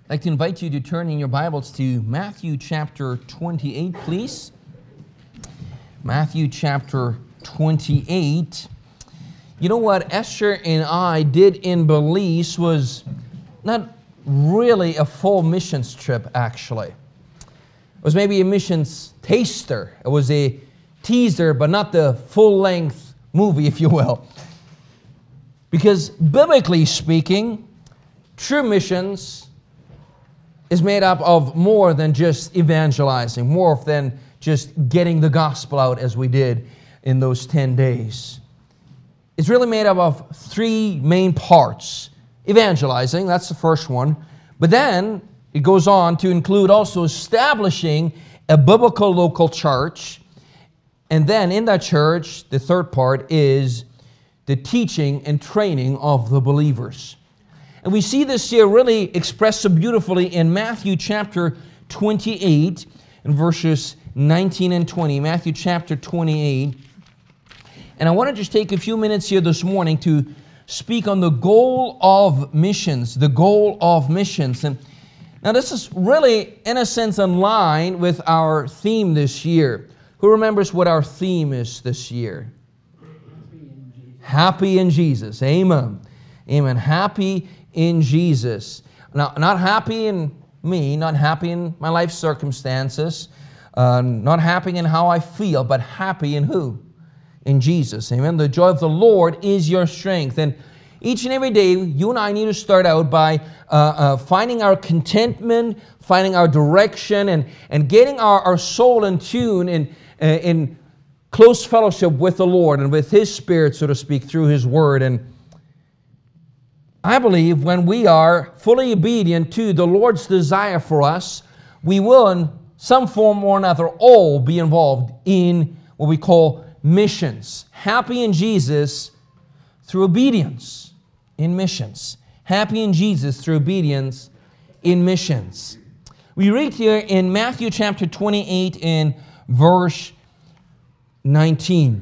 I'd like to invite you to turn in your Bibles to Matthew chapter 28, please. Matthew chapter 28. You know what Esther and I did in Belize was not really a full missions trip, actually. It was maybe a missions taster. It was a teaser, but not the full-length movie, if you will. Because biblically speaking, true missions is made up of more than just evangelizing, more than just getting the gospel out as we did in those 10 days. It's really made up of three main parts. Evangelizing, that's the first one. But then it goes on to include also establishing a biblical local church. And then in that church, the third part is the teaching and training of the believers. And we see this here really expressed so beautifully in Matthew chapter 28 and verses 19 and 20. Matthew chapter 28. And I want to just take a few minutes here this morning to speak on the goal of missions, the goal of missions. And now this is really, in a sense, in line with our theme this year. Who remembers what our theme is this year? Happy in Jesus. Amen. Amen. Happy in Jesus. Now, not happy in me, not happy in my life circumstances, not happy in how I feel, but happy in who? In Jesus. Amen. The joy of the Lord is your strength. And each and every day, you and I need to start out by finding our contentment, finding our direction, and getting our soul in tune in close fellowship with the Lord and with His Spirit, so to speak, through His Word. And I believe when we are fully obedient to the Lord's desire for us, we will in some form or another all be involved in what we call missions. Happy in Jesus through obedience in missions. Happy in Jesus through obedience in missions. We read here in Matthew chapter 28 in verse 19.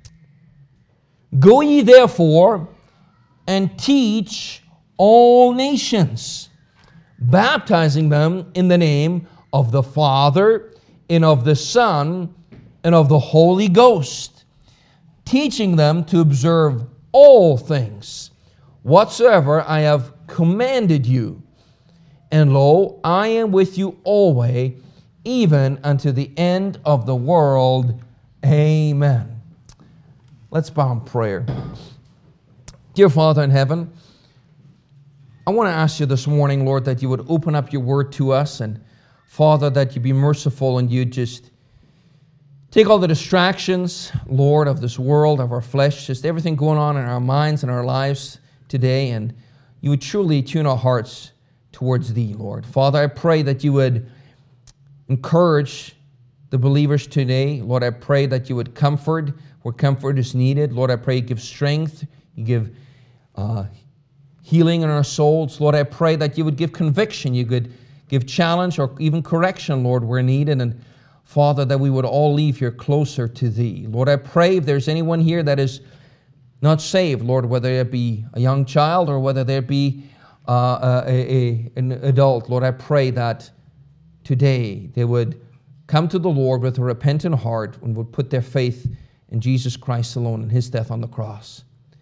Go ye therefore and teach all nations, baptizing them in the name of the Father and of the Son and of the Holy Ghost, teaching them to observe all things whatsoever I have commanded you. And lo, I am with you always, even unto the end of the world. Amen. Let's bow in prayer. Dear Father in heaven, I want to ask you this morning, Lord, that you would open up your word to us, and Father, that you be merciful and you just take all the distractions, Lord, of this world, of our flesh, just everything going on in our minds and our lives today, and you would truly tune our hearts towards Thee, Lord. Father, I pray that you would encourage the believers today. Lord, I pray that you would comfort where comfort is needed. Lord, I pray you give strength, you give healing in our souls. Lord, I pray that you would give conviction, you could give challenge or even correction, Lord, where needed. And Father, that we would all leave here closer to Thee. Lord, I pray if there's anyone here that is not saved, Lord, whether it be a young child or whether there be an adult, Lord, I pray that today they would come to the Lord with a repentant heart and would put their faith in Jesus Christ alone and His death on the cross.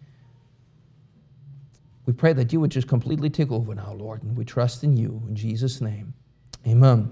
We pray that you would just completely take over now, Lord, and we trust in you. In Jesus' name, amen.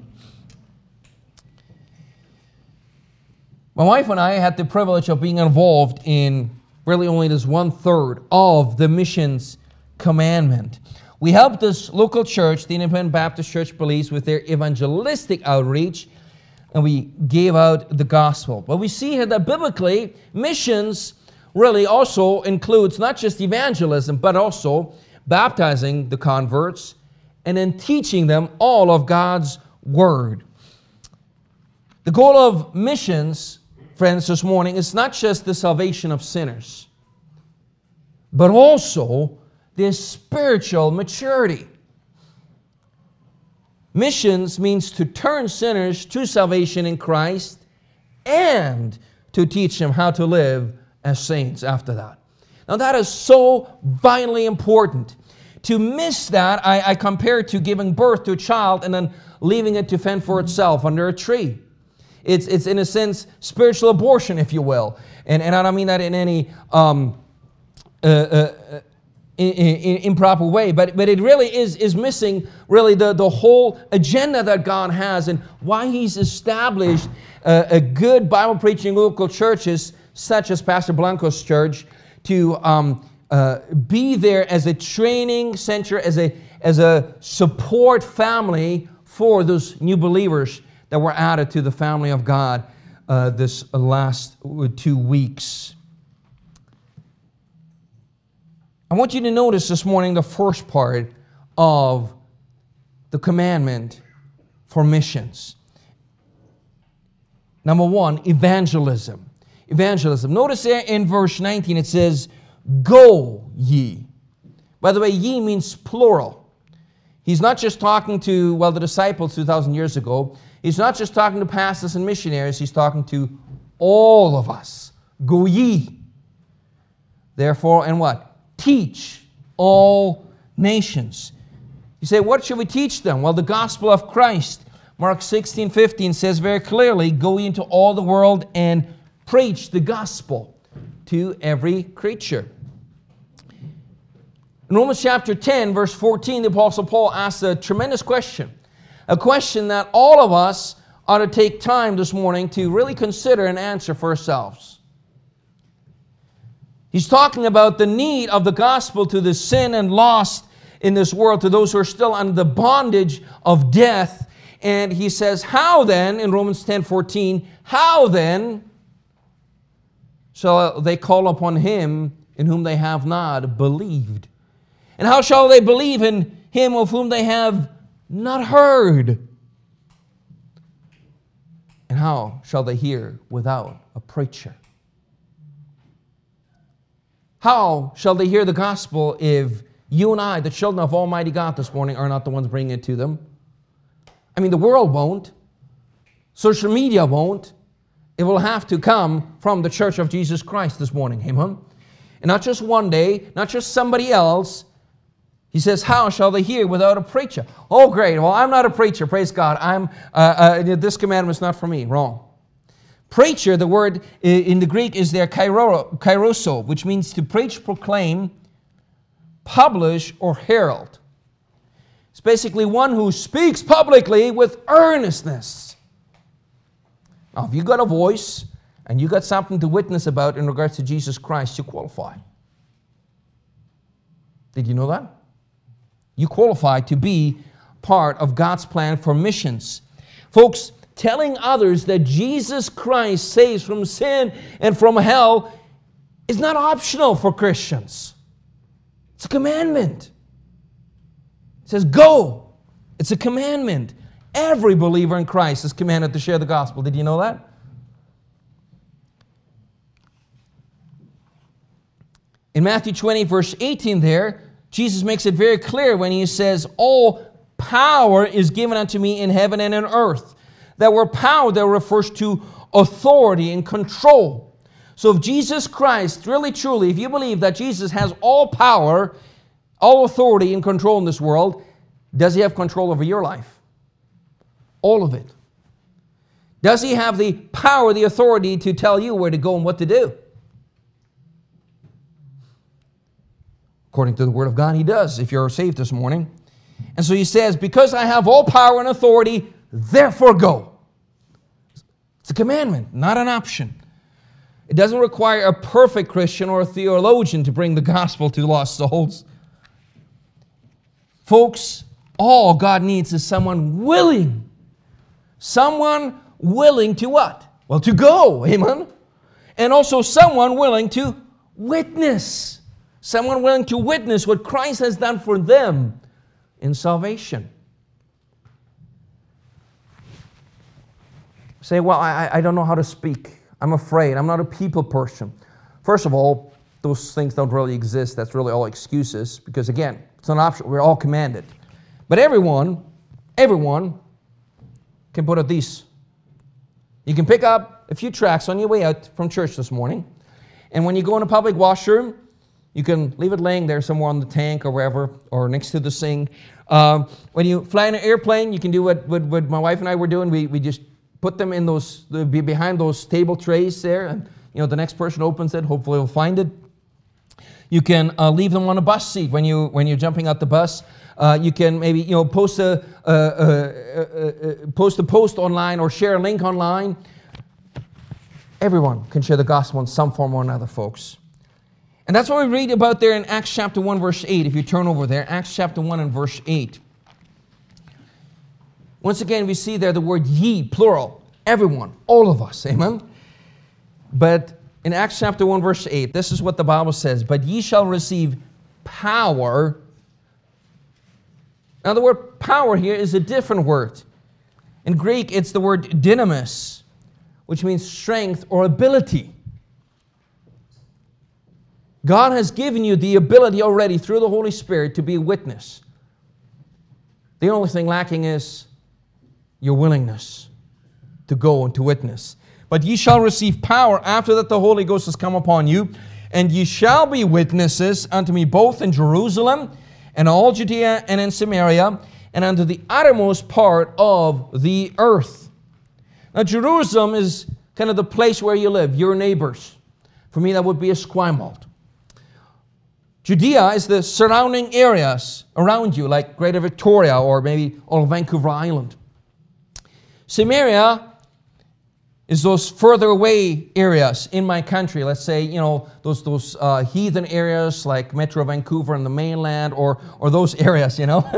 My wife and I had the privilege of being involved in really only this 1/3 of the missions commandment. We helped this local church, the Independent Baptist Church Belize, with their evangelistic outreach, and we gave out the gospel. But we see here that biblically, missions really also includes not just evangelism, but also baptizing the converts and then teaching them all of God's Word. The goal of missions, friends, this morning is not just the salvation of sinners, but also their spiritual maturity. Missions means to turn sinners to salvation in Christ and to teach them how to live as saints after that. Now that is so vitally important. to miss that, I compare it to giving birth to a child and then leaving it to fend for itself under a tree. It's in a sense spiritual abortion, if you will. And I don't mean that in any improper way, but it really is missing really the whole agenda that God has and why He's established a good Bible preaching local churches such as Pastor Blanco's church to be there as a training center, as a support family for those new believers that were added to the family of God this last 2 weeks. I want you to notice this morning the first part of the commandment for missions. Number 1, evangelism. Evangelism. Notice there in verse 19 it says, "Go ye." By the way, ye means plural. He's not just talking to, the disciples 2,000 years ago. He's not just talking to pastors and missionaries. He's talking to all of us. Go ye. Therefore, and what? Teach all nations. You say, what should we teach them? Well, the gospel of Christ. Mark 16:15 says very clearly, "Go into all the world and preach the gospel to every creature." In Romans chapter 10, verse 14, the Apostle Paul asks a tremendous question. A question that all of us ought to take time this morning to really consider and answer for ourselves. He's talking about the need of the gospel to the sin and lost in this world, to those who are still under the bondage of death. And he says, how then, in Romans 10:14, how then shall they call upon Him in whom they have not believed? And how shall they believe in Him of whom they have not heard? And how shall they hear without a preacher? How shall they hear the gospel if you and I, the children of Almighty God this morning, are not the ones bringing it to them? I mean, the world won't. Social media won't. It will have to come from the Church of Jesus Christ this morning. Amen? And not just one day, not just somebody else. He says, how shall they hear without a preacher? Oh, great. Well, I'm not a preacher. Praise God. This commandment is not for me. Wrong. Preacher, the word in the Greek is there kairoso, which means to preach, proclaim, publish, or herald. It's basically one who speaks publicly with earnestness. Now, if you got a voice and you got something to witness about in regards to Jesus Christ, you qualify. Did you know that? You qualify to be part of God's plan for missions. Folks, telling others that Jesus Christ saves from sin and from hell is not optional for Christians. It's a commandment. It says, go. It's a commandment. Every believer in Christ is commanded to share the gospel. Did you know that? In Matthew 20, verse 18 there, Jesus makes it very clear when He says, all power is given unto me in heaven and in earth. That word power there refers to authority and control. So if Jesus Christ, really truly, if you believe that Jesus has all power, all authority and control in this world, does He have control over your life? All of it. Does He have the power, the authority to tell you where to go and what to do? According to the Word of God, He does, if you're saved this morning. And so He says, because I have all power and authority, therefore go. It's a commandment, not an option. It doesn't require a perfect Christian or a theologian to bring the gospel to lost souls. Folks, all God needs is someone willing. Someone willing to what? Well, to go. Amen? And also someone willing to witness. Someone willing to witness what Christ has done for them in salvation. Say, well, I don't know how to speak. I'm afraid. I'm not a people person. First of all, those things don't really exist. That's really all excuses. Because again, it's not optional. We're all commanded. But everyone can put up these. You can pick up a few tracts on your way out from church this morning. And when you go in a public washroom, You can leave it laying there somewhere on the tank or wherever, or next to the sink. When you fly in an airplane, you can do what my wife and I were doing. We just put them in behind those table trays there, and the next person opens it, hopefully will find it. You can leave them on a bus seat when you're jumping out the bus. You can maybe post a post online or share a link online. Everyone can share the gospel in some form or another, folks. And that's what we read about there in Acts chapter 1, verse 8. If you turn over there, Acts chapter 1 and verse 8. Once again, we see there the word ye, plural. Everyone, all of us, amen? But in Acts chapter 1, verse 8, this is what the Bible says. But ye shall receive power. Now, the word power here is a different word. In Greek, it's the word dynamis, which means strength or ability. God has given you the ability already through the Holy Spirit to be a witness. The only thing lacking is your willingness to go and to witness. But ye shall receive power after that the Holy Ghost has come upon you, and ye shall be witnesses unto me both in Jerusalem and all Judea and in Samaria and unto the uttermost part of the earth. Now, Jerusalem is kind of the place where you live, your neighbors. For me, that would be Esquimalt. Judea is the surrounding areas around you, like Greater Victoria or maybe all of Vancouver Island. Samaria is those further away areas in my country. Let's say, those heathen areas like Metro Vancouver and the mainland, or those areas,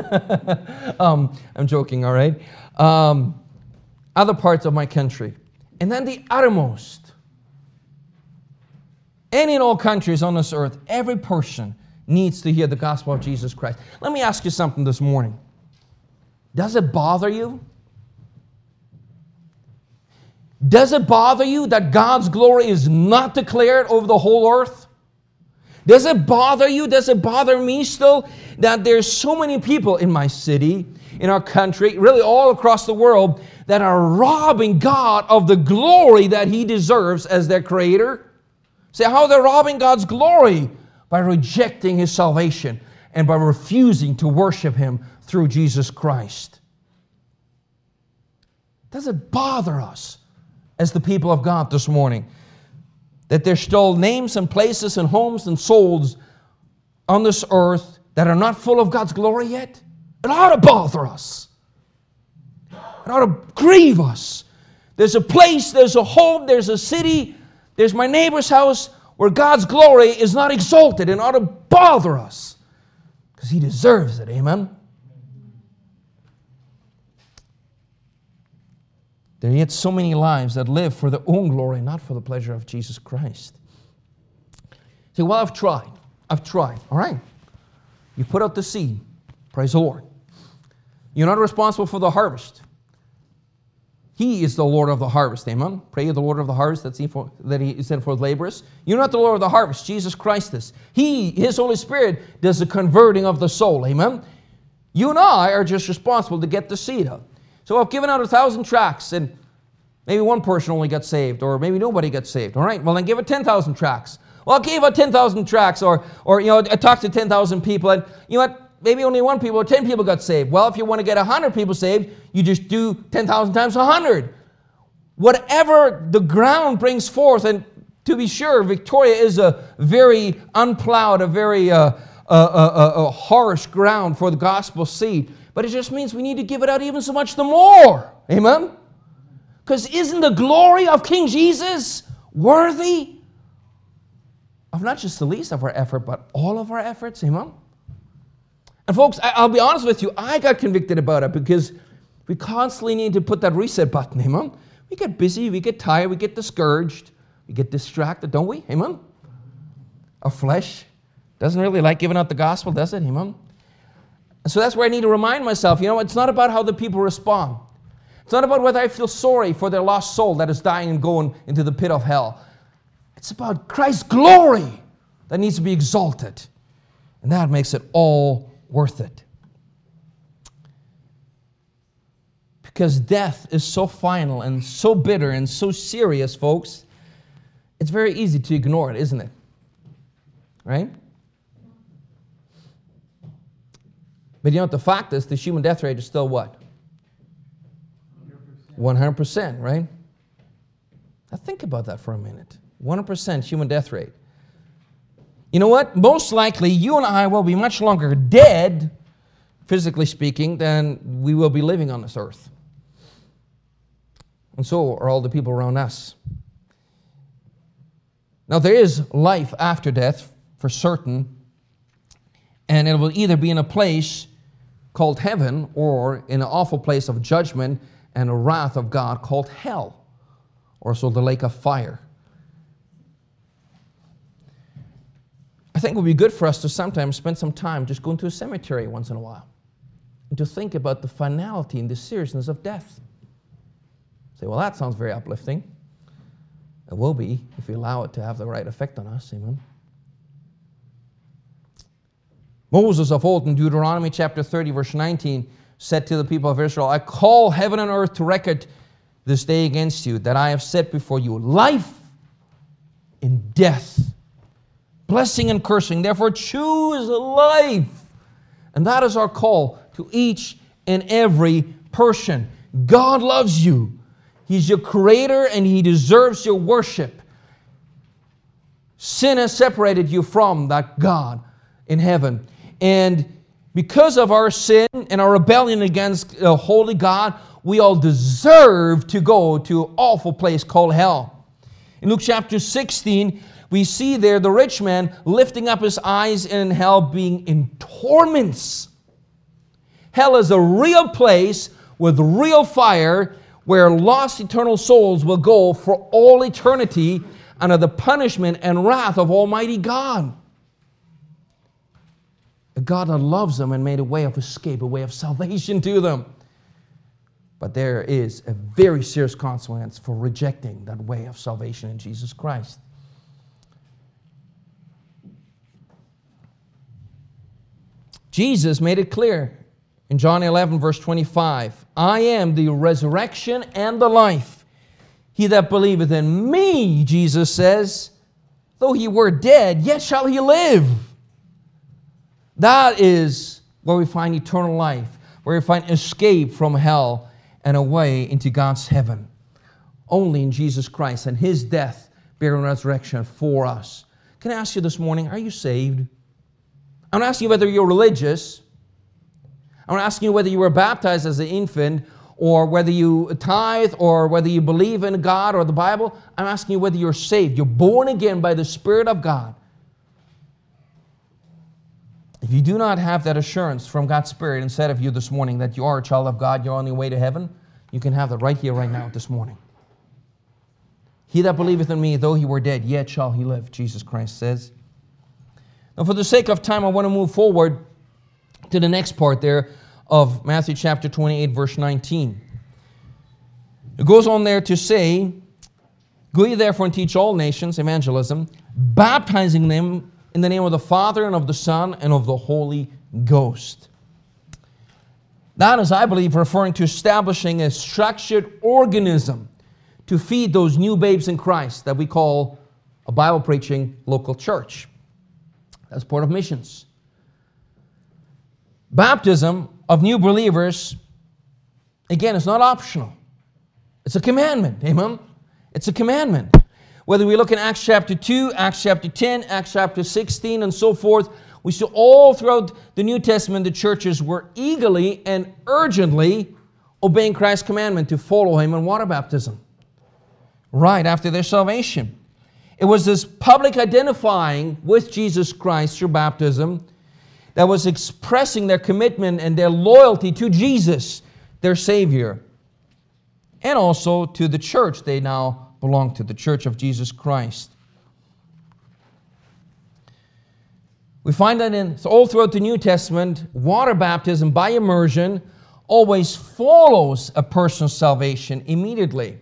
I'm joking, all right? Other parts of my country. And then the uttermost. And in all countries on this earth, every person needs to hear the gospel of Jesus Christ. Let me ask you something this morning. Does it bother you? Does it bother you that God's glory is not declared over the whole earth? Does it bother you? Does it bother me still that there's so many people in my city, in our country, really all across the world, that are robbing God of the glory that He deserves as their Creator? Say, how they're robbing God's glory? By rejecting His salvation and by refusing to worship Him through Jesus Christ. Does it bother us as the people of God this morning that there's still names and places and homes and souls on this earth that are not full of God's glory yet? It ought to bother us. It ought to grieve us. There's a place, there's a home, there's a city, there's my neighbor's house where God's glory is not exalted, and ought to bother us because He deserves it. Amen? There are yet so many lives that live for their own glory, not for the pleasure of Jesus Christ. Say, well, I've tried. All right. You put out the seed. Praise the Lord. You're not responsible for the harvest. He is the Lord of the harvest. Amen. Pray the Lord of the harvest that He sent forth laborers. You're not the Lord of the harvest. Jesus Christ is. His Holy Spirit does the converting of the soul. Amen. You and I are just responsible to get the seed out. So I've given out 1,000 tracts, and maybe one person only got saved, or maybe nobody got saved. All right, well, then give it 10,000 tracts. Well, I gave out 10,000 tracts, or I talked to 10,000 people, and you know what? Maybe only 1 people or 10 people got saved. Well, if you want to get 100 people saved, you just do 10,000 times 100. Whatever the ground brings forth, and to be sure, Victoria is a very unplowed, a very harsh ground for the gospel seed. But it just means we need to give it out even so much the more. Amen? Because isn't the glory of King Jesus worthy of not just the least of our effort, but all of our efforts? Amen? And folks, I'll be honest with you, I got convicted about it because we constantly need to put that reset button. Amen? We get busy, we get tired, we get discouraged, we get distracted, don't we? Amen? Our flesh doesn't really like giving out the gospel, does it? Amen? So that's where I need to remind myself, it's not about how the people respond. It's not about whether I feel sorry for their lost soul that is dying and going into the pit of hell. It's about Christ's glory that needs to be exalted. And that makes it all worth it. Because death is so final and so bitter and so serious, folks, it's very easy to ignore it, isn't it? Right? But you know what the fact is? The human death rate is still what? 100%, right? Now think about that for a minute. 100% human death rate. You know what? Most likely, you and I will be much longer dead, physically speaking, than we will be living on this earth. And so are all the people around us. Now, there is life after death, for certain, and it will either be in a place called heaven or in an awful place of judgment and a wrath of God called hell, or so the lake of fire. I think it would be good for us to sometimes spend some time just going to a cemetery once in a while and to think about the finality and the seriousness of death. Say, well, that sounds very uplifting. It will be if we allow it to have the right effect on us. Amen. Moses of old in Deuteronomy chapter 30, verse 19, said to the people of Israel, I call heaven and earth to record this day against you, that I have set before you life and death, blessing and cursing. Therefore choose life. And that is our call to each and every person. God loves you. He's your creator and He deserves your worship. Sin has separated you from that God in heaven. And because of our sin and our rebellion against a holy God, we all deserve to go to an awful place called hell. In Luke chapter 16, we see there the rich man lifting up his eyes in hell, being in torments. Hell is a real place with real fire where lost eternal souls will go for all eternity under the punishment and wrath of Almighty God. A God that loves them and made a way of escape, a way of salvation to them. But there is a very serious consequence for rejecting that way of salvation in Jesus Christ. Jesus made it clear in John 11, verse 25, I am the resurrection and the life. He that believeth in me, Jesus says, though he were dead, yet shall he live. That is where we find eternal life, where we find escape from hell and a way into God's heaven. Only in Jesus Christ and His death, burial, and resurrection for us. Can I ask you this morning, are you saved? I'm not asking you whether you're religious. I'm not asking you whether you were baptized as an infant, or whether you tithe, or whether you believe in God or the Bible. I'm asking you whether you're saved. You're born again by the Spirit of God. If you do not have that assurance from God's Spirit inside of you this morning that you are a child of God, you're on your way to heaven, you can have that right here, right now, this morning. He that believeth in me, though he were dead, yet shall he live, Jesus Christ says. Now, for the sake of time, I want to move forward to the next part there of Matthew chapter 28, verse 19. It goes on there to say, go ye therefore and teach all nations, evangelism, baptizing them in the name of the Father and of the Son and of the Holy Ghost. That is, I believe, referring to establishing a structured organism to feed those new babes in Christ that we call a Bible-preaching local church. That's part of missions. Baptism of new believers, again, is not optional. It's a commandment. Amen? It's a commandment. Whether we look in Acts chapter 2, Acts chapter 10, Acts chapter 16, and so forth, we see all throughout the New Testament the churches were eagerly and urgently obeying Christ's commandment to follow Him in water baptism right after their salvation. It was this public identifying with Jesus Christ through baptism that was expressing their commitment and their loyalty to Jesus, their Savior, and also to the church they now belong to, the Church of Jesus Christ. We find that all throughout the New Testament, water baptism by immersion always follows a person's salvation immediately.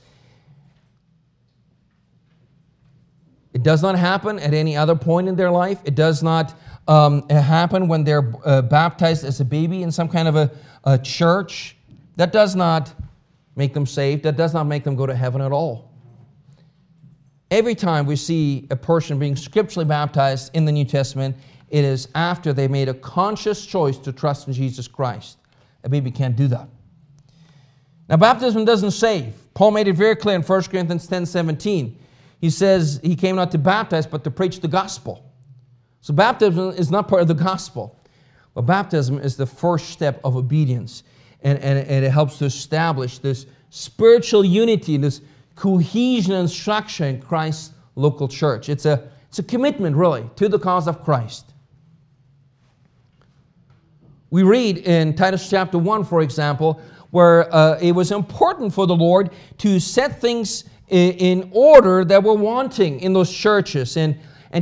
It does not happen at any other point in their life. It does not happen when they're baptized as a baby in some kind of a church. That does not make them saved. That does not make them go to heaven at all. Every time we see a person being scripturally baptized in the New Testament, It is after they made a conscious choice to trust in Jesus Christ. A baby can't do that. Now, baptism doesn't save. Paul made it very clear in 1 Corinthians 10:17. He says he came not to baptize, but to preach the gospel. So baptism is not part of the gospel. But baptism is the first step of obedience. And it helps to establish this spiritual unity, this cohesion and structure in Christ's local church. It's a commitment, really, to the cause of Christ. We read in Titus chapter 1, for example, where it was important for the Lord to set things in order that were wanting in those churches and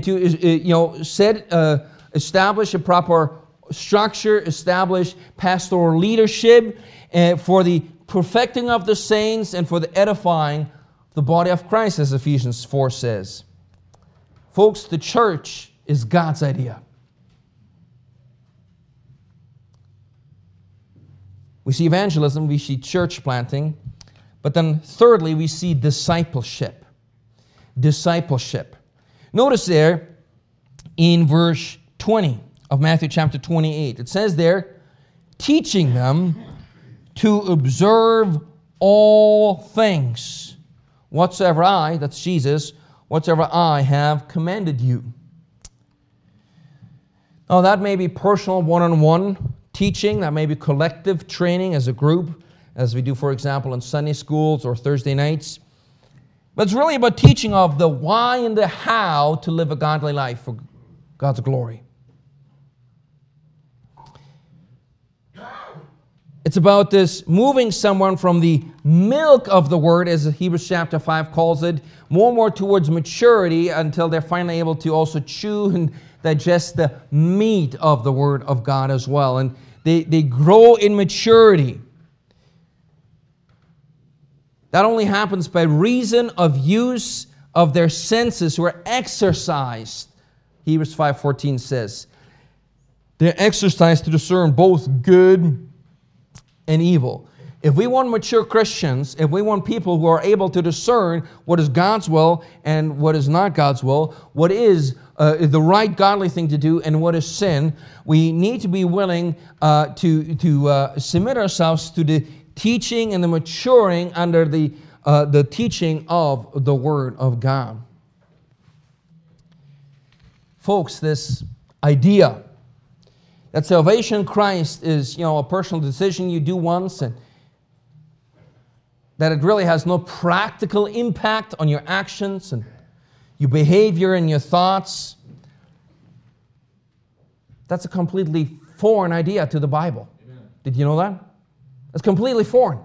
to establish a proper structure, establish pastoral leadership for the perfecting of the saints and for the edifying the body of Christ, as Ephesians 4 says. Folks, the church is God's idea. We see evangelism, we see church planting, but then thirdly, we see discipleship. Discipleship. Notice there in verse 20 of Matthew chapter 28, it says there, teaching them to observe all things, whatsoever I, that's Jesus, whatsoever I have commanded you. Now that may be personal one-on-one teaching, that may be collective training as a group, as we do, for example, in Sunday schools or Thursday nights. But it's really about teaching of the why and the how to live a godly life for God's glory. It's about this moving someone from the milk of the Word, as Hebrews chapter 5 calls it, more and more towards maturity until they're finally able to also chew and digest the meat of the Word of God as well. And they grow in maturity. That only happens by reason of use of their senses who are exercised. Hebrews 5:14 says, they're exercised to discern both good and evil. If we want mature Christians, if we want people who are able to discern what is God's will and what is not God's will, what is the right godly thing to do and what is sin, we need to be willing to submit ourselves to the teaching and the maturing under the teaching of the Word of God. Folks, this idea that salvation in Christ is, a personal decision you do once, and that it really has no practical impact on your actions and your behavior and your thoughts, that's a completely foreign idea to the Bible. Amen. Did you know that? It's completely foreign.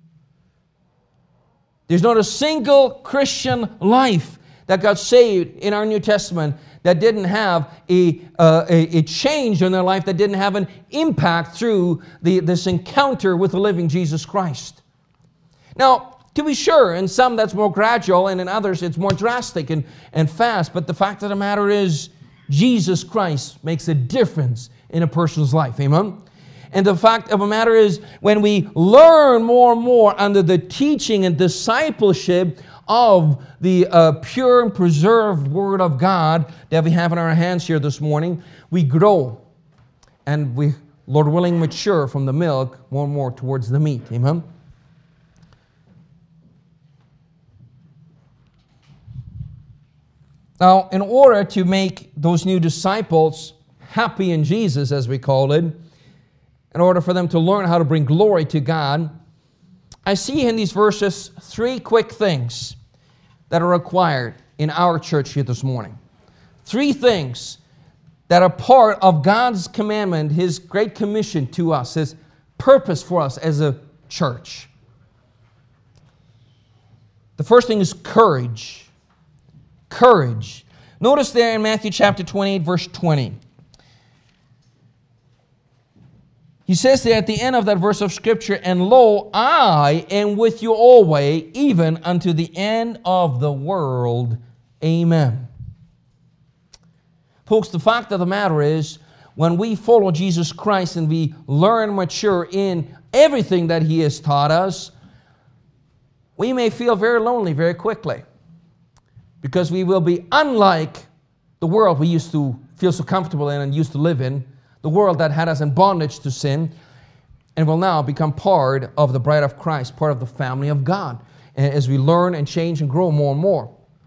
There's not a single Christian life that got saved in our New Testament that didn't have a change in their life, that didn't have an impact through this encounter with the living Jesus Christ. Now, to be sure, in some that's more gradual, and in others it's more drastic and fast, but the fact of the matter is, Jesus Christ makes a difference in a person's life. Amen? And the fact of the matter is, when we learn more and more under the teaching and discipleship of the pure and preserved Word of God that we have in our hands here this morning, we grow and we, Lord willing, mature from the milk more and more towards the meat. Amen? Now, in order to make those new disciples happy in Jesus, as we call it, in order for them to learn how to bring glory to God, I see in these verses three quick things that are required in our church here this morning. Three things that are part of God's commandment, His great commission to us, His purpose for us as a church. The first thing is courage. Courage. Notice there in Matthew chapter 28, verse 20. He says there at the end of that verse of Scripture, and lo, I am with you always, even unto the end of the world. Amen. Folks, the fact of the matter is, when we follow Jesus Christ and we learn and mature in everything that He has taught us, we may feel very lonely very quickly, because we will be unlike the world we used to feel so comfortable in and used to live in, the world that had us in bondage to sin, and will now become part of the bride of Christ, part of the family of God, as we learn and change and grow more and more.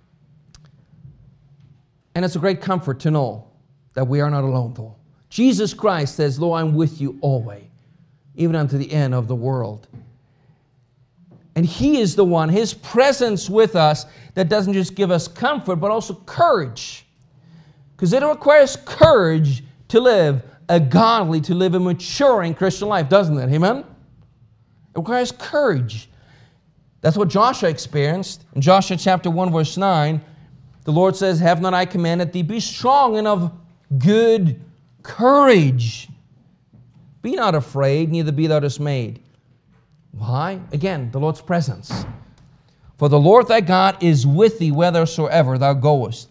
And it's a great comfort to know that we are not alone, though. Jesus Christ says, "Lo, I'm with you always, even unto the end of the world." And He is the one, His presence with us, that doesn't just give us comfort, but also courage. Because it requires courage to live a godly, to live a maturing Christian life, doesn't it? Amen? It requires courage. That's what Joshua experienced. In Joshua chapter 1, verse 9, the Lord says, "Have not I commanded thee, be strong and of good courage. Be not afraid, neither be thou dismayed." Why? Again, the Lord's presence. "For the Lord thy God is with thee whithersoever thou goest."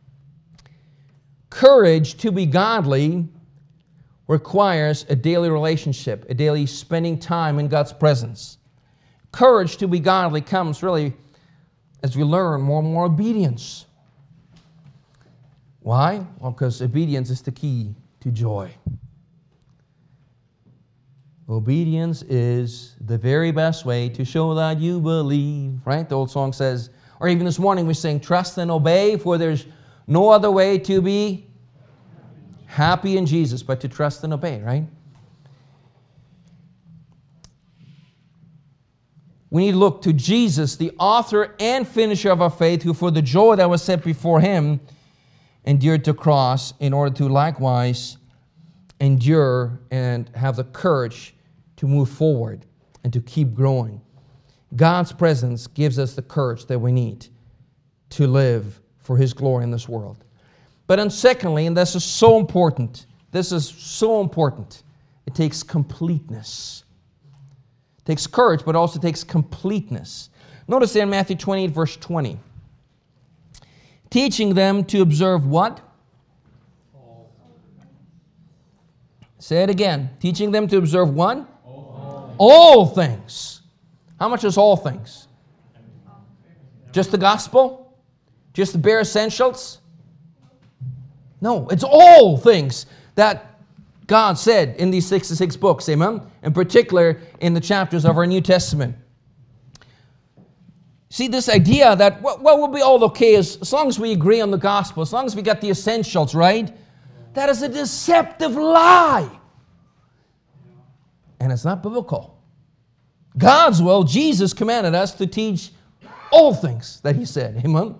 Courage to be godly requires a daily relationship, a daily spending time in God's presence. Courage to be godly comes really as we learn more and more obedience. Why? Well, because obedience is the key to joy. Obedience is the very best way to show that you believe, right? The old song says, or even this morning we sing, "Trust and obey, for there's no other way to be happy in Jesus, but to trust and obey," right? We need to look to Jesus, the author and finisher of our faith, who for the joy that was set before Him endured the cross, in order to likewise endure and have the courage to move forward and to keep growing. God's presence gives us the courage that we need to live for His glory in this world. But then secondly, and this is so important, it takes completeness. It takes courage, but also takes completeness. Notice there in Matthew 28, verse 20. Teaching them to observe what? Say it again. Teaching them to observe what? All things. How much is all things? Just the gospel? Just the bare essentials? No, it's all things that God said in these 66 books, amen? In particular, in the chapters of our New Testament. See, this idea that, well, we'll be all okay as long as we agree on the gospel, as long as we got the essentials, right? That is a deceptive lie. And it's not biblical. God's will, Jesus commanded us to teach all things that He said, amen?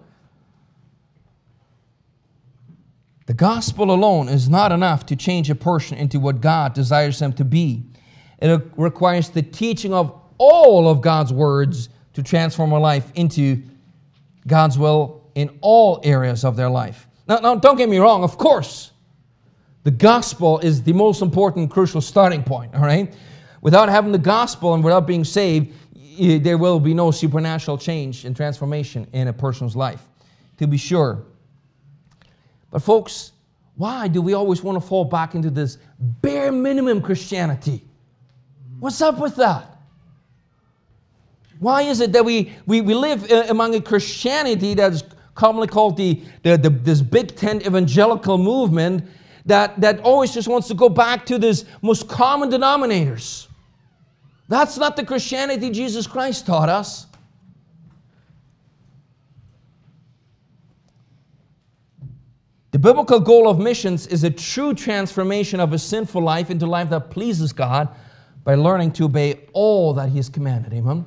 The gospel alone is not enough to change a person into what God desires them to be. It requires the teaching of all of God's words to transform our life into God's will in all areas of their life. Now, don't get me wrong, of course, the gospel is the most important, crucial starting point, all right? Without having the gospel and without being saved, there will be no supernatural change and transformation in a person's life, to be sure. But folks, why do we always want to fall back into this bare minimum Christianity? What's up with that? Why is it that we live among a Christianity that's commonly called this big tent evangelical movement that always just wants to go back to this most common denominators? That's not the Christianity Jesus Christ taught us. The biblical goal of missions is a true transformation of a sinful life into a life that pleases God by learning to obey all that He has commanded. Amen?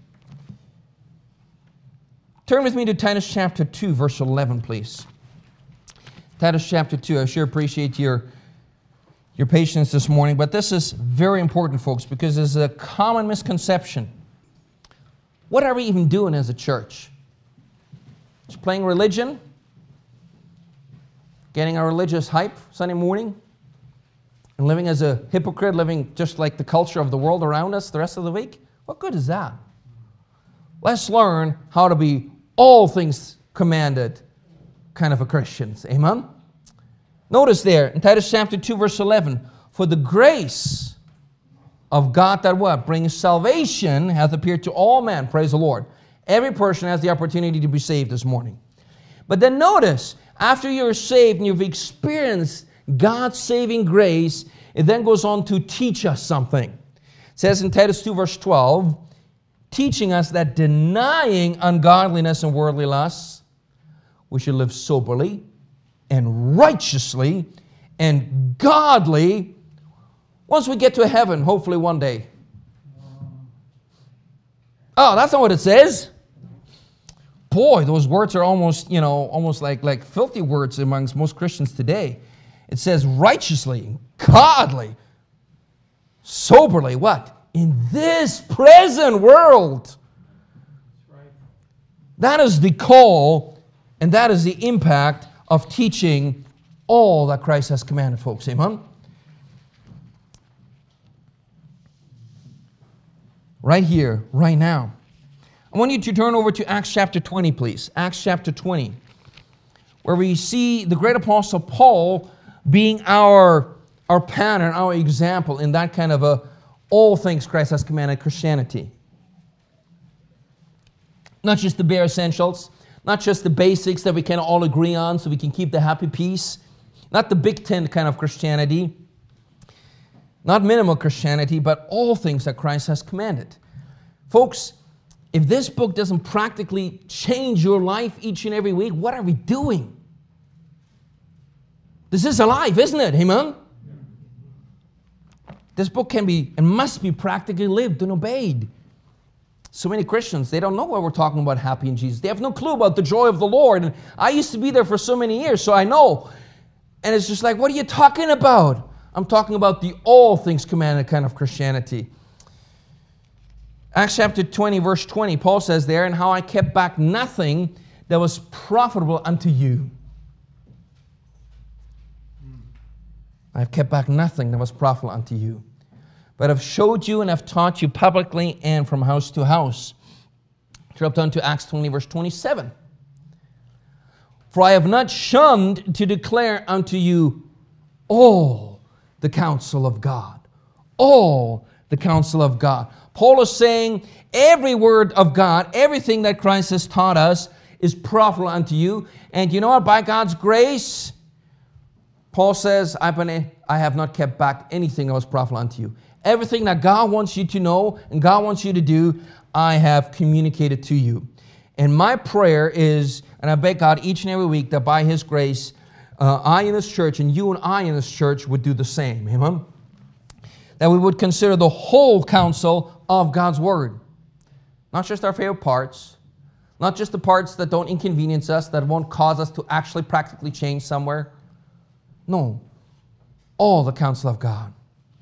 Turn with me to Titus chapter 2, verse 11, please. Titus chapter 2. I sure appreciate your patience this morning, but this is very important, folks, because there's a common misconception. What are we even doing as a church? Just playing religion? Getting our religious hype Sunday morning? And living as a hypocrite, living just like the culture of the world around us the rest of the week? What good is that? Let's learn how to be all things commanded kind of a Christians. Amen? Notice there in Titus chapter 2, verse 11, "For the grace of God that what? Brings salvation hath appeared to all men." Praise the Lord. Every person has the opportunity to be saved this morning. But then notice, After you're saved and you've experienced God's saving grace, it then goes on to teach us something. It says in Titus 2 verse 12, teaching us that denying ungodliness and worldly lusts, we should live soberly and righteously and godly once we get to heaven, hopefully one day. Oh, that's not what it says. Boy, those words are almost like filthy words amongst most Christians today. It says righteously, godly, soberly, what? In this present world. That is the call, and that is the impact of teaching all that Christ has commanded, folks. Amen? Right here, right now. I want you to turn over to Acts chapter 20, please. Acts chapter 20, where we see the great apostle Paul being our pattern, our example in that kind of a all things Christ has commanded Christianity. Not just the bare essentials, not just the basics that we can all agree on so we can keep the happy peace, not the Big Tent kind of Christianity, not minimal Christianity, but all things that Christ has commanded. Folks, if this book doesn't practically change your life each and every week, what are we doing? This is alive, isn't it? Amen? This book can be and must be practically lived and obeyed. So many Christians, they don't know what we're talking about happy in Jesus. They have no clue about the joy of the Lord. And I used to be there for so many years, so I know. And it's just like, what are you talking about? I'm talking about the all things commanded kind of Christianity. Acts chapter 20, verse 20, Paul says there, and how I kept back nothing that was profitable unto you. I've kept back nothing that was profitable unto you, but have showed you and have taught you publicly and from house to house. Drop down to Acts 20, verse 27. For I have not shunned to declare unto you all the counsel of God. All the counsel of God. Paul is saying every word of God, everything that Christ has taught us is profitable unto you. And you know what? By God's grace, Paul says, I have not kept back anything that was profitable unto you. Everything that God wants you to know and God wants you to do, I have communicated to you. And my prayer is, and I beg God each and every week that by His grace, I in this church and you and I in this church would do the same. Amen? That we would consider the whole counsel of God's Word. Not just our favorite parts. Not just the parts that don't inconvenience us, that won't cause us to actually practically change somewhere. No. All the counsel of God.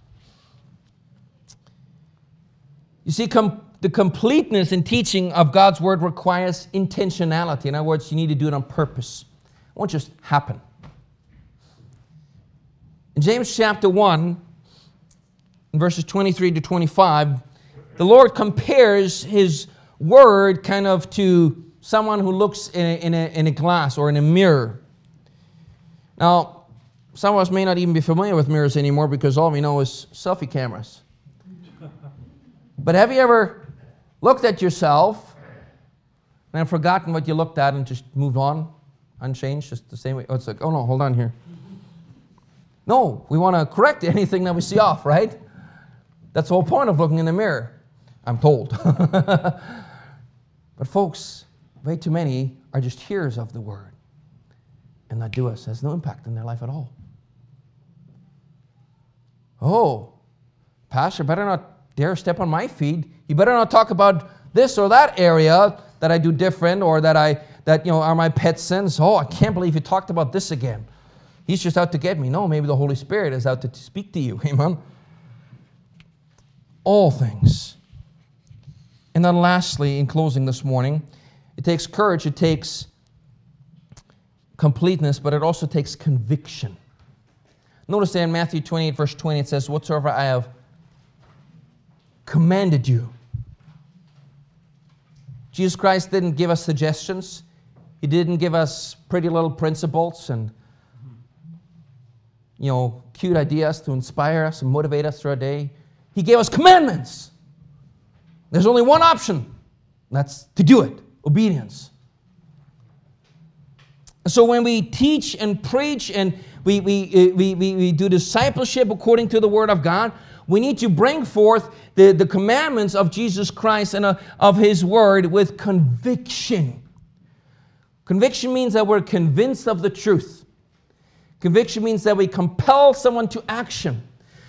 You see, the completeness in teaching of God's Word requires intentionality. In other words, you need to do it on purpose. It won't just happen. In James chapter 1, in verses 23 to 25, the Lord compares His Word kind of to someone who looks in a glass or in a mirror. Now, some of us may not even be familiar with mirrors anymore because all we know is selfie cameras. But have you ever looked at yourself and forgotten what you looked at and just moved on, unchanged, just the same way? Oh, it's like, oh no, hold on here. No, we want to correct anything that we see off, right? That's the whole point of looking in the mirror, I'm told. But folks, way too many are just hearers of the Word and not doers. It has no impact in their life at all. Oh, Pastor, better not dare step on my feet. You better not talk about this or that area that I do different or that are my pet sins. Oh, I can't believe you talked about this again. He's just out to get me. No, maybe the Holy Spirit is out to speak to you. Amen. All things. And then lastly, in closing this morning, it takes courage, it takes completeness, but it also takes conviction. Notice there in Matthew 28, verse 20, it says, whatsoever I have commanded you. Jesus Christ didn't give us suggestions. He didn't give us pretty little principles and cute ideas to inspire us and motivate us through our day. He gave us commandments. There's only one option. That's to do it. Obedience. So when we teach and preach and we do discipleship according to the Word of God, we need to bring forth the commandments of Jesus Christ and of His Word with conviction. Conviction means that we're convinced of the truth. Conviction means that we compel someone to action.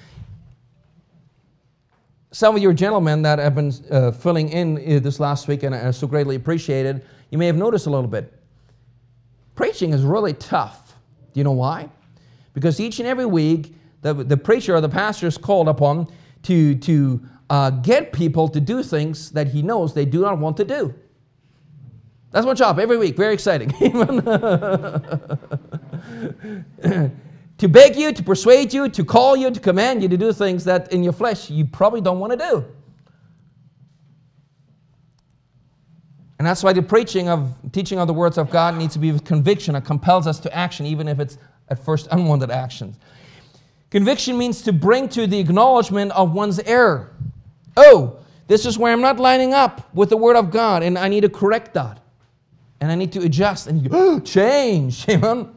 Some of your gentlemen that have been filling in this last week, and I so greatly appreciated, you may have noticed a little bit. Preaching is really tough. Do you know why? Because each and every week, the preacher or the pastor is called upon to get people to do things that he knows they do not want to do. That's my job every week. Very exciting. To beg you, to persuade you, to call you, to command you to do things that in your flesh you probably don't want to do. And that's why the teaching of the words of God needs to be with conviction. It compels us to action, even if it's at first unwanted actions. Conviction means to bring to the acknowledgement of one's error. Oh, this is where I'm not lining up with the Word of God, and I need to correct that. And I need to adjust and change. Amen.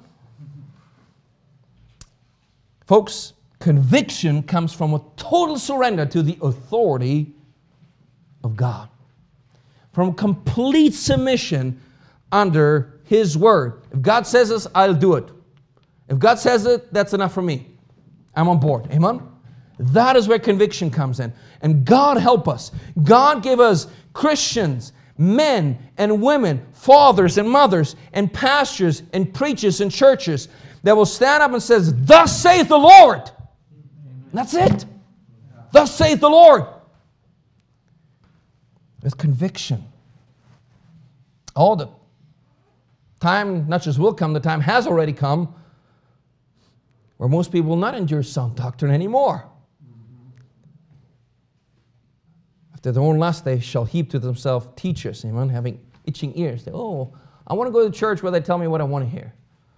Folks, conviction comes from a total surrender to the authority of God. From complete submission under His Word. If God says this, I'll do it. If God says it, that's enough for me. I'm on board. Amen? That is where conviction comes in. And God help us. God give us Christians, men and women, fathers and mothers, and pastors and preachers and churches that will stand up and says, "Thus saith the Lord." And that's it. Thus saith the Lord. With conviction. All the time not just will come, the time has already come where most people will not endure sound doctrine anymore. After their own lust they shall heap to themselves teachers, amen, having itching ears. They, I want to go to the church where they tell me what I want to hear.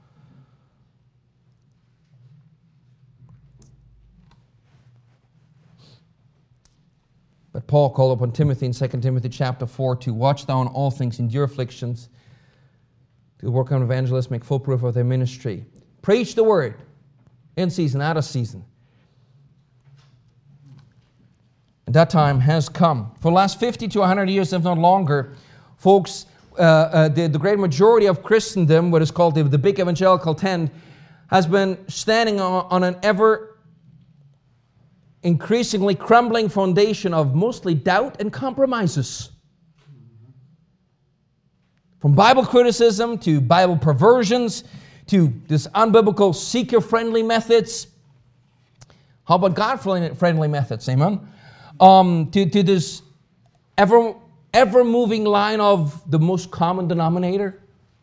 But Paul called upon Timothy in 2 Timothy chapter 4 to watch thou in all things, endure afflictions, to work on evangelists, make full proof of their ministry. Preach the word, in season, out of season. And that time has come. For the last 50 to 100 years, if not longer, folks, the great majority of Christendom, what is called the big evangelical tent, has been standing on an ever increasingly crumbling foundation of mostly doubt and compromises. From Bible criticism to Bible perversions to this unbiblical seeker-friendly methods. How about God-friendly methods? Amen? To this ever-moving line of the most common denominator.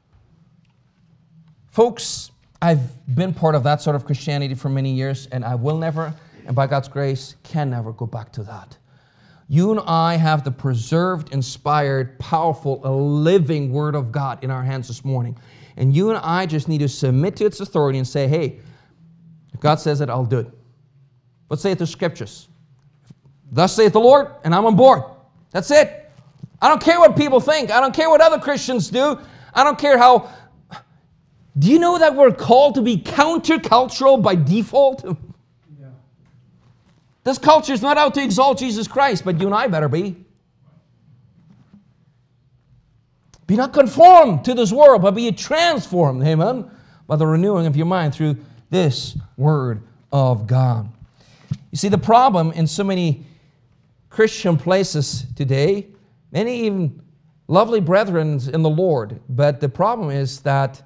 Folks, I've been part of that sort of Christianity for many years, and I will never, and by God's grace, can never go back to that. You and I have the preserved, inspired, powerful, living Word of God in our hands this morning. And you and I just need to submit to its authority and say, hey, if God says it, I'll do it. What saith the Scriptures? Thus saith the Lord, and I'm on board. That's it. I don't care what people think. I don't care what other Christians do. I don't care how... Do you know that we're called to be countercultural by default? Yeah. This culture is not out to exalt Jesus Christ, but you and I better be. Be not conformed to this world, but be transformed, amen, by the renewing of your mind through this Word of God. You see, the problem in so many Christian places today, many even lovely brethren in the Lord, but the problem is that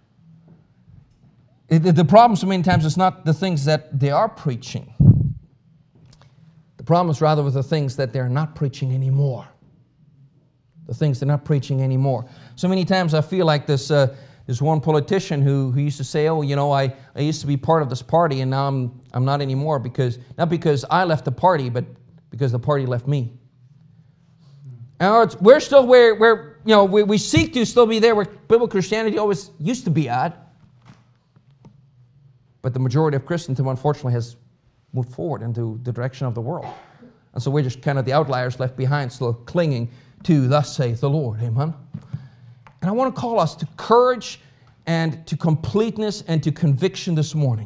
the problem so many times is not the things that they are preaching. The problem is rather with the things that they're not preaching anymore. The things they're not preaching anymore. So many times I feel like this one politician who used to say, I used to be part of this party and now I'm not anymore not because I left the party, but because the party left me. And we're still where we seek to still be there where biblical Christianity always used to be at. But the majority of Christendom, unfortunately, has moved forward into the direction of the world. And so we're just kind of the outliers left behind, still clinging to thus saith the Lord. Amen? And I want to call us to courage and to completeness and to conviction this morning.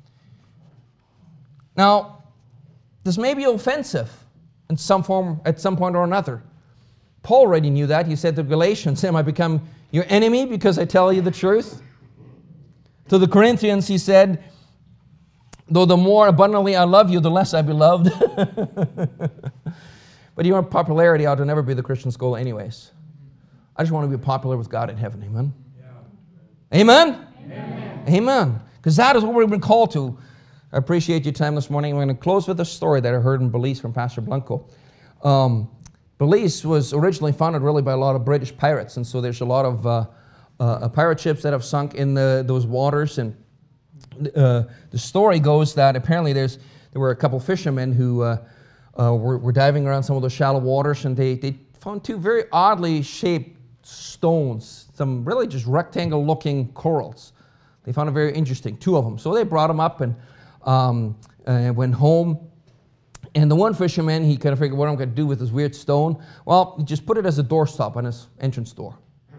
Now, this may be offensive in some form at some point or another. Paul already knew that. He said to the Galatians, am I become your enemy because I tell you the truth? To the Corinthians, he said, though the more abundantly I love you, the less I be loved. But your popularity ought to never be the Christian's goal anyways. I just want to be popular with God in heaven. Amen? Yeah. Amen? Amen. Amen. Because that is what we've been called to. I appreciate your time this morning. We're going to close with a story that I heard in Belize from Pastor Blanco. Belize was originally founded really by a lot of British pirates, and so there's a lot of pirate ships that have sunk in those waters. And the story goes that apparently there were a couple fishermen who were diving around some of those shallow waters, and they found two very oddly shaped stones, some really just rectangle-looking corals. They found it very interesting, two of them. So they brought them up and went home. And the one fisherman, he kind of figured, what am I going to do with this weird stone? Well, he just put it as a doorstop on his entrance door.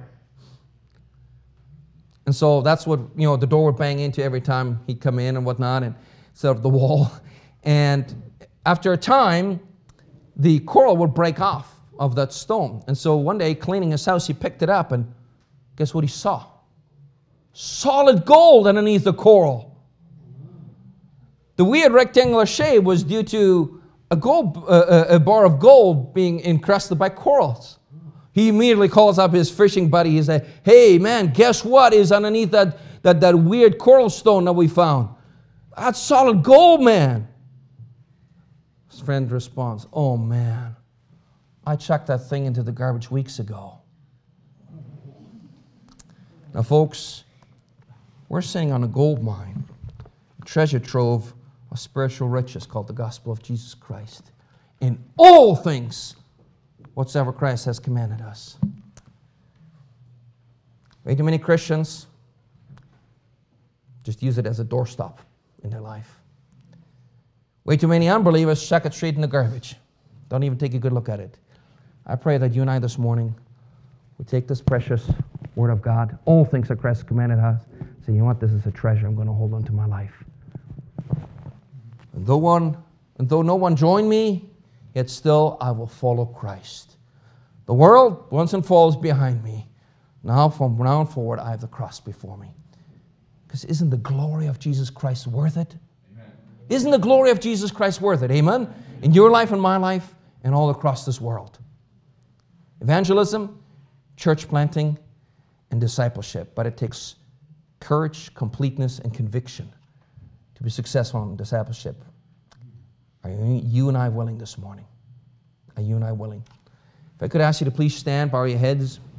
And so that's what, the door would bang into every time he'd come in and whatnot, and set up the wall. And after a time, the coral would break off of that stone. And so one day, cleaning his house, he picked it up, and guess what he saw? Solid gold underneath the coral. The weird rectangular shape was due to a bar of gold being encrusted by corals. He immediately calls up his fishing buddy. He said, hey, man, guess what is underneath that weird coral stone that we found? That's solid gold, man. His friend responds, oh, man, I chucked that thing into the garbage weeks ago. Now, folks, we're sitting on a gold mine, a treasure trove of spiritual riches called the gospel of Jesus Christ. In all things, whatsoever Christ has commanded us. Way too many Christians just use it as a doorstop in their life. Way too many unbelievers chuck it straight in the garbage. Don't even take a good look at it. I pray that you and I this morning will take this precious word of God, all things that Christ has commanded us, say, you know what, this is a treasure I'm going to hold on to my life. And though no one join me, yet still I will follow Christ. The world once and falls behind me. Now from now on forward, I have the cross before me. Because isn't the glory of Jesus Christ worth it? Amen. Isn't the glory of Jesus Christ worth it? Amen? In your life and my life and all across this world. Evangelism, church planting, and discipleship. But it takes courage, completeness, and conviction to be successful in discipleship. Are you and I willing this morning? Are you and I willing? If I could ask you to please stand, bow your heads.